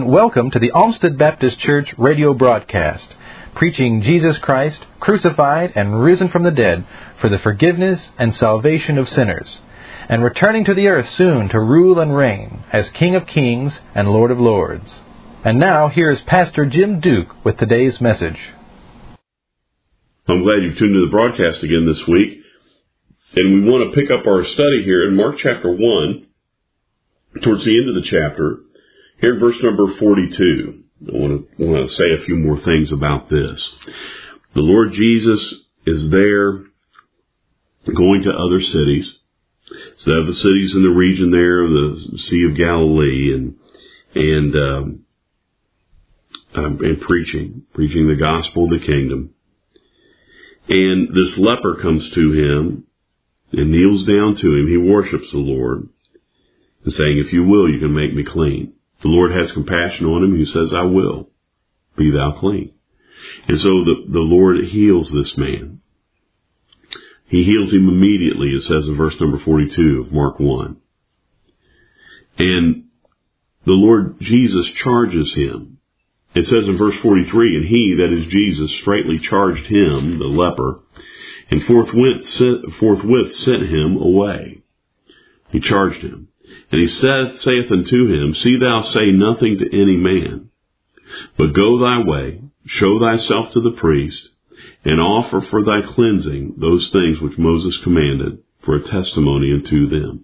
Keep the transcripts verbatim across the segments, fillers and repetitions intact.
and welcome to the Olmsted Baptist Church radio broadcast, preaching Jesus Christ, crucified and risen from the dead for the forgiveness and salvation of sinners, and returning to the earth soon to rule and reign as King of Kings and Lord of Lords. And now, here's Pastor Jim Duke with today's message. I'm glad you've tuned to the broadcast again this week. And we want to pick up our study here in Mark chapter one, towards the end of the chapter, here in verse number forty-two. I want to, want to say a few more things about this. The Lord Jesus is there going to other cities. So they have the cities in the region there of the Sea of Galilee and and um, um, and preaching, preaching the gospel of the kingdom. And this leper comes to him and kneels down to him. He worships the Lord and saying, "If you will, you can make me clean." The Lord has compassion on him. He says, "I will. Be thou clean." And so the, the Lord heals this man. He heals him immediately, it says in verse number forty-two of Mark one. And the Lord Jesus charges him. It says in verse forty-three, "And he," that is Jesus, "straightly charged him," the leper, "and forthwith sent, forthwith sent him away." He charged him. And he saith, saith unto him, "See thou say nothing to any man, but go thy way, show thyself to the priest, and offer for thy cleansing those things which Moses commanded, for a testimony unto them."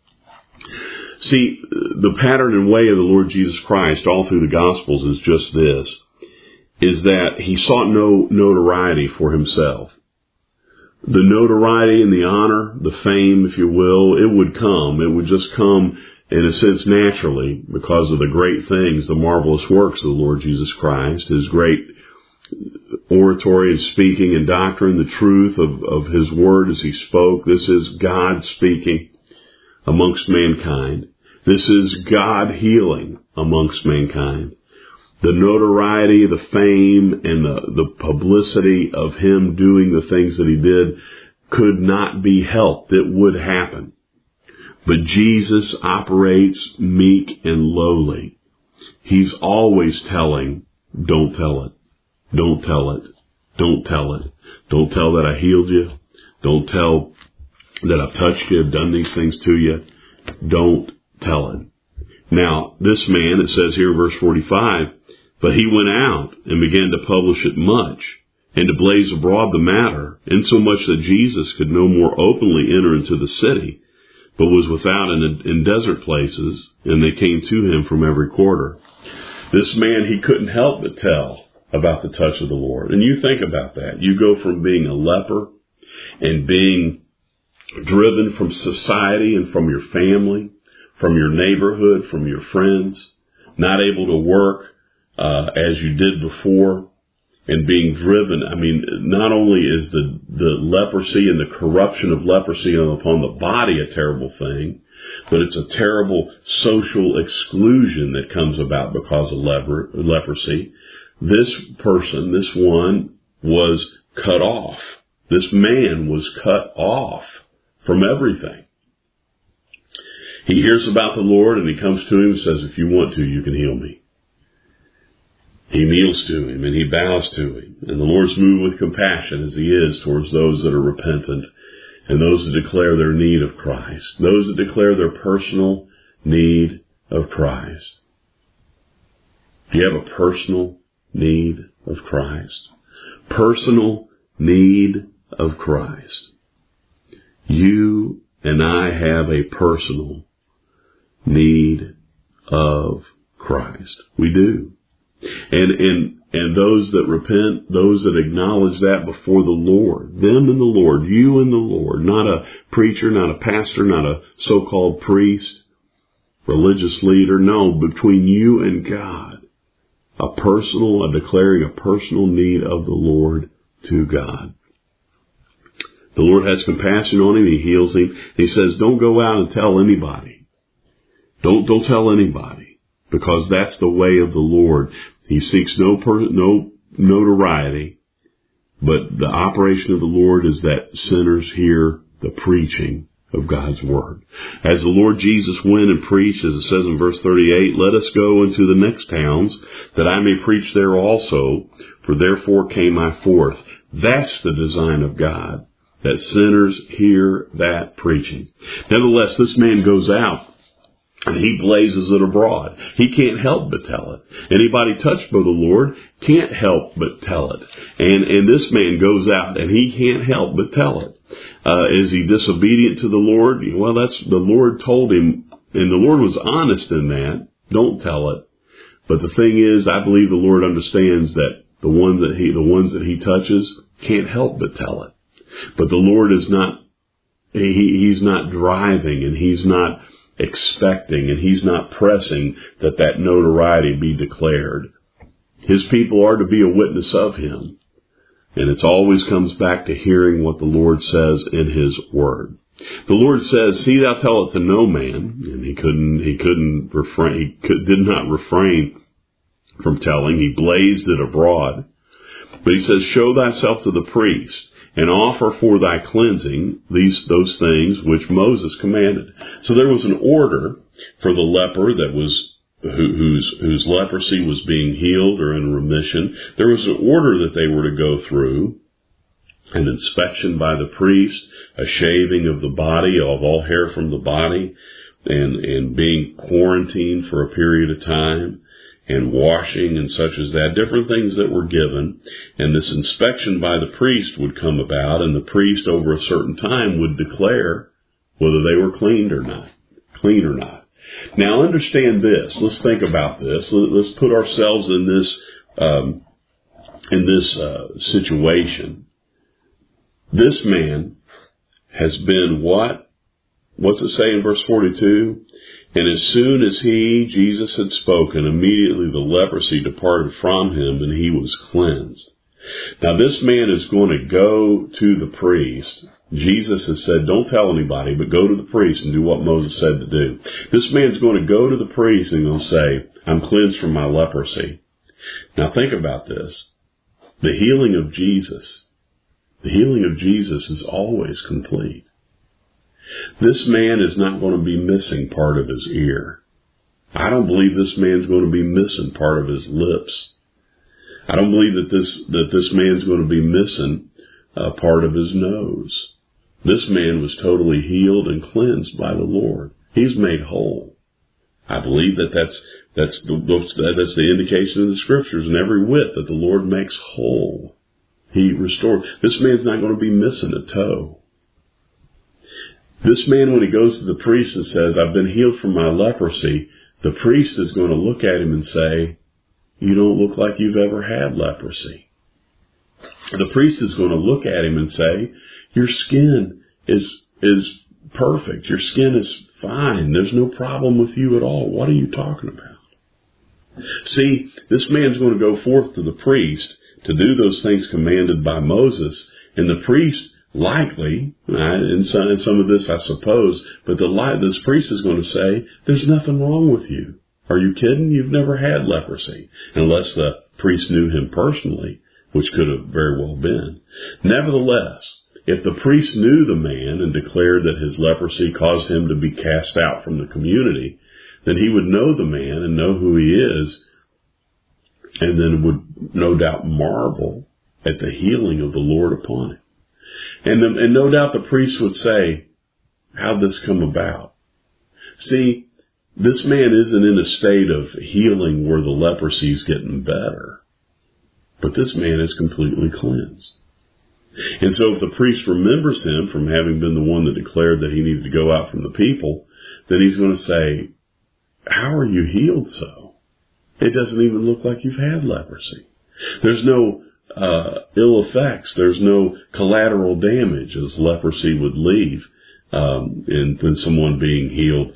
See, the pattern and way of the Lord Jesus Christ all through the Gospels is just this, is that he sought no notoriety for himself. The notoriety and the honor, the fame, if you will, it would come. It would just come, in a sense, naturally because of the great things, the marvelous works of the Lord Jesus Christ, his great oratory and speaking and doctrine, the truth of, of his word as he spoke. This is God speaking amongst mankind. This is God healing amongst mankind. The notoriety, the fame, and the, the publicity of him doing the things that he did could not be helped. It would happen. But Jesus operates meek and lowly. He's always telling, "Don't tell it. Don't tell it. Don't tell it. Don't tell that I healed you. Don't tell that I've touched you, I've done these things to you. Don't tell it." Now, this man, it says here in verse forty-five, "But he went out and began to publish it much, and to blaze abroad the matter, insomuch that Jesus could no more openly enter into the city, but was without in, in desert places, and they came to him from every quarter." This man, he couldn't help but tell about the touch of the Lord. And you think about that. You go from being a leper and being driven from society and from your family, from your neighborhood, from your friends, not able to work Uh, as you did before, and being driven. I mean, not only is the, the leprosy and the corruption of leprosy upon the body a terrible thing, but it's a terrible social exclusion that comes about because of leper, leprosy. This person, this one, was cut off. This man was cut off from everything. He hears about the Lord and he comes to him and says, "If you want to, you can heal me." He kneels to him and he bows to him. And the Lord's moved with compassion as he is towards those that are repentant and those that declare their need of Christ, those that declare their personal need of Christ. Do you have a personal need of Christ? Personal need of Christ. You and I have a personal need of Christ. We do. And, and, and those that repent, those that acknowledge that before the Lord, them and the Lord, you and the Lord, not a preacher, not a pastor, not a so-called priest, religious leader, no, between you and God, a personal, a declaring a personal need of the Lord to God. The Lord has compassion on him, he heals him. He says, "Don't go out and tell anybody. Don't, don't tell anybody. Because that's the way of the Lord. He seeks no per, no notoriety, but the operation of the Lord is that sinners hear the preaching of God's Word. As the Lord Jesus went and preached, as it says in verse thirty-eight, let us go into the next towns, that I may preach there also, for therefore came I forth. That's the design of God, that sinners hear that preaching. Nevertheless, this man goes out, and he blazes it abroad. He can't help but tell it. Anybody touched by the Lord can't help but tell it. And and this man goes out, and he can't help but tell it. Uh, is he disobedient to the Lord? Well, that's the Lord told him, and the Lord was honest in that. Don't tell it. But the thing is, I believe the Lord understands that the one that he, the ones that he touches can't help but tell it. But the Lord is not, he, he's not driving, and he's not expecting, and he's not pressing that that notoriety be declared. His people are to be a witness of him. And it always comes back to hearing what the Lord says in his word. The Lord says, see thou tell it to no man. And he couldn't, he couldn't refrain, he could, did not refrain from telling. He blazed it abroad. But he says, show thyself to the priest, and offer for thy cleansing these those things which Moses commanded. So there was an order for the leper that was who, whose whose leprosy was being healed or in remission. There was an order that they were to go through: an inspection by the priest, a shaving of the body, of all hair from the body, and and being quarantined for a period of time, and washing and such as that, different things that were given. And this inspection by the priest would come about, and the priest over a certain time would declare whether they were cleaned or not, clean or not. Now understand this. Let's think about this. Let's put ourselves in this, um, in this uh, situation. This man has been what? What's it say in verse forty-two? And as soon as he, Jesus, had spoken, immediately the leprosy departed from him, and he was cleansed. Now this man is going to go to the priest. Jesus has said, don't tell anybody, but go to the priest and do what Moses said to do. This man's going to go to the priest and he'll say, I'm cleansed from my leprosy. Now think about this. The healing of Jesus, the healing of Jesus is always complete. This man is not going to be missing part of his ear. I don't believe this man's going to be missing part of his lips. I don't believe that this, that this man's going to be missing uh, part of his nose. This man was totally healed and cleansed by the Lord. He's made whole. I believe that that's, that's the, that's the indication of the scriptures, and every whit that the Lord makes whole. He restored. This man's not going to be missing a toe. This man, when he goes to the priest and says, I've been healed from my leprosy, the priest is going to look at him and say, you don't look like you've ever had leprosy. The priest is going to look at him and say, your skin is, is perfect. Your skin is fine. There's no problem with you at all. What are you talking about? See, this man's going to go forth to the priest to do those things commanded by Moses, and the priest likely, and some, and some of this I suppose, but the this priest is going to say, there's nothing wrong with you. Are you kidding? You've never had leprosy. Unless the priest knew him personally, which could have very well been. Nevertheless, if the priest knew the man and declared that his leprosy caused him to be cast out from the community, then he would know the man and know who he is, and then would no doubt marvel at the healing of the Lord upon him. And, the, and no doubt the priest would say, how'd this come about? See, this man isn't in a state of healing where the leprosy is getting better, but this man is completely cleansed. And so if the priest remembers him from having been the one that declared that he needed to go out from the people, then he's going to say, how are you healed so? It doesn't even look like you've had leprosy. There's no uh, ill effects. There's no collateral damage as leprosy would leave um, in, in someone being healed.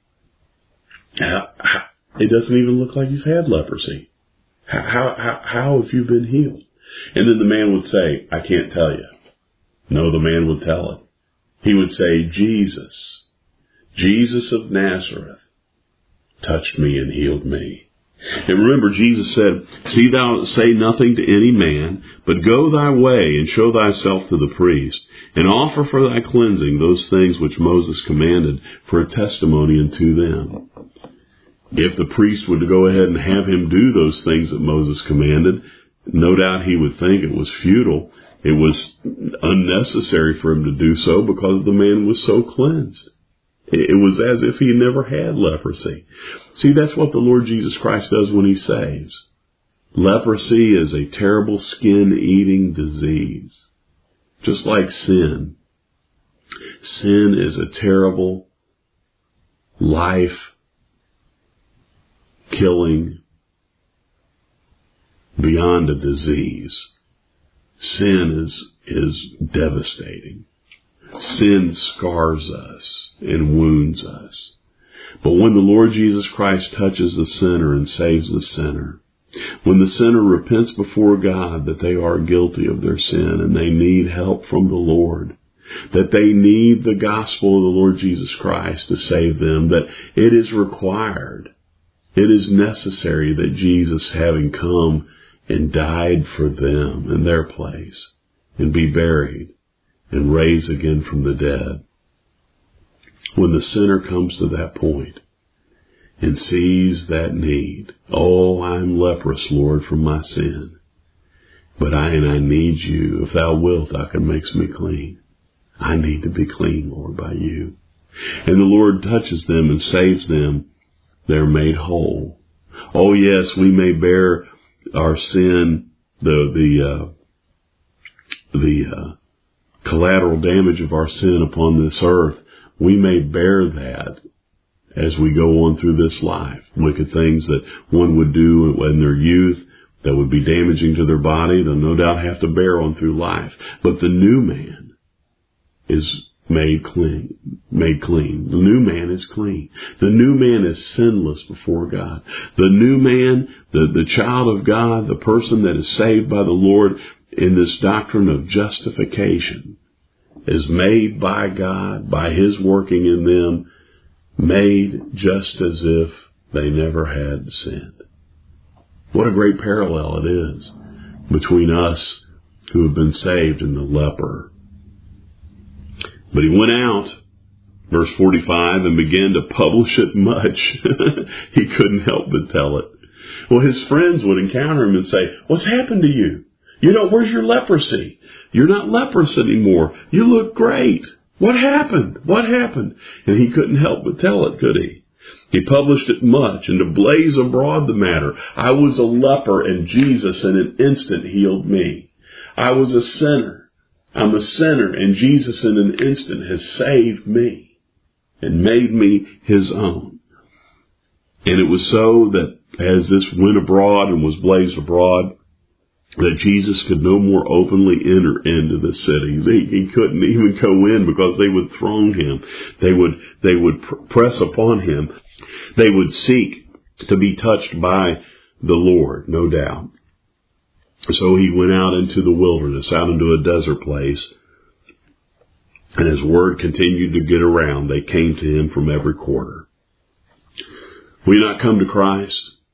It doesn't even look like you've had leprosy. How, how, how have you been healed? And then the man would say, I can't tell you. No, the man would tell it. He would say, Jesus, Jesus of Nazareth, touched me and healed me. And remember, Jesus said, "See thou say nothing to any man, but go thy way and show thyself to the priest, and offer for thy cleansing those things which Moses commanded for a testimony unto them." If the priest would go ahead and have him do those things that Moses commanded, no doubt he would think it was futile. It was unnecessary for him to do so because the man was so cleansed. It was as if he never had leprosy. See, that's what the Lord Jesus Christ does when he saves. Leprosy is a terrible skin-eating disease, just like sin. Sin is a terrible, life-killing, beyond a disease. Sin is, is devastating. Sin scars us and wounds us. But when the Lord Jesus Christ touches the sinner and saves the sinner, when the sinner repents before God that they are guilty of their sin and they need help from the Lord, that they need the gospel of the Lord Jesus Christ to save them, that it is required, it is necessary that Jesus, having come and died for them in their place and be buried and raise again from the dead. When the sinner comes to that point and sees that need, "Oh, I'm leprous, Lord, from my sin, but I and I need you. If thou wilt, thou can make me clean. I need to be clean, Lord, by you." And the Lord touches them and saves them. They're made whole. Oh, yes, we may bear our sin, the the uh, the uh, collateral damage of our sin upon this earth. We may bear that as we go on through this life. Wicked things that one would do in their youth that would be damaging to their body, they'll no doubt have to bear on through life. But the new man is made clean. Made clean. The new man is clean. The new man is sinless before God. The new man, the, the child of God, the person that is saved by the Lord in this doctrine of justification, is made by God, by His working in them, made just as if they never had sinned. What a great parallel it is between us who have been saved and the leper. But he went out, verse forty-five, and began to publish it much. He couldn't help but tell it. Well, his friends would encounter him and say, "What's happened to you? You know, where's your leprosy? You're not leprous anymore. You look great. What happened? What happened?" And he couldn't help but tell it, could he? He published it much and to blaze abroad the matter. "I was a leper, and Jesus in an instant healed me. I was a sinner. I'm a sinner, and Jesus in an instant has saved me and made me His own." And it was so that as this went abroad and was blazed abroad, that Jesus could no more openly enter into the city. He, he couldn't even go in because they would throng him. They would, they would pr- press upon him. They would seek to be touched by the Lord, no doubt. So he went out into the wilderness, out into a desert place. And as word continued to get around, they came to him from every quarter. Will you not come to Christ?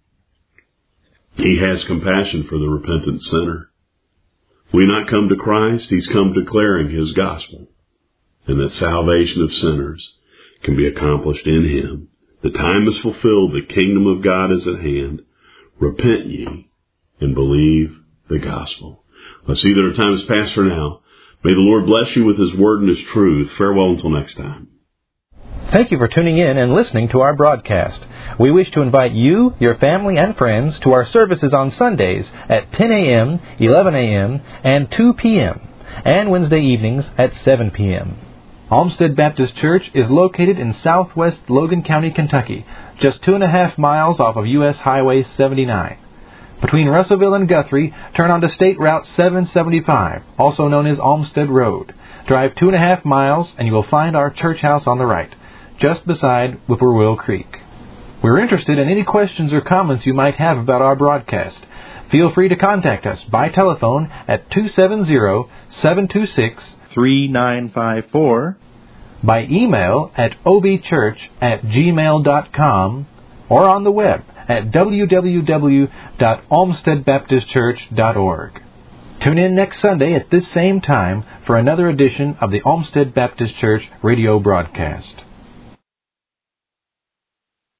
He has compassion for the repentant sinner. Will you not come to Christ? He's come declaring His gospel, and that salvation of sinners can be accomplished in Him. The time is fulfilled. The kingdom of God is at hand. Repent ye and believe the gospel. Let's see that our time is past for now. May the Lord bless you with His word and His truth. Farewell until next time. Thank you for tuning in and listening to our broadcast. We wish to invite you, your family, and friends to our services on Sundays at ten a.m., eleven a.m., and two p.m., and Wednesday evenings at seven p.m. Olmsted Baptist Church is located in southwest Logan County, Kentucky, just two and a half miles off of U S Highway seventy-nine. Between Russellville and Guthrie, turn onto State Route seven seventy-five, also known as Olmsted Road. Drive two and a half miles and you will find our church house on the right, just beside Whippoorwill Creek. We're interested in any questions or comments you might have about our broadcast. Feel free to contact us by telephone at two seven zero, seven two six, three nine five four, by email at obchurch at gmail dot com, or on the web at w w w dot olmsted baptist church dot org. Tune in next Sunday at this same time for another edition of the Olmsted Baptist Church radio broadcast.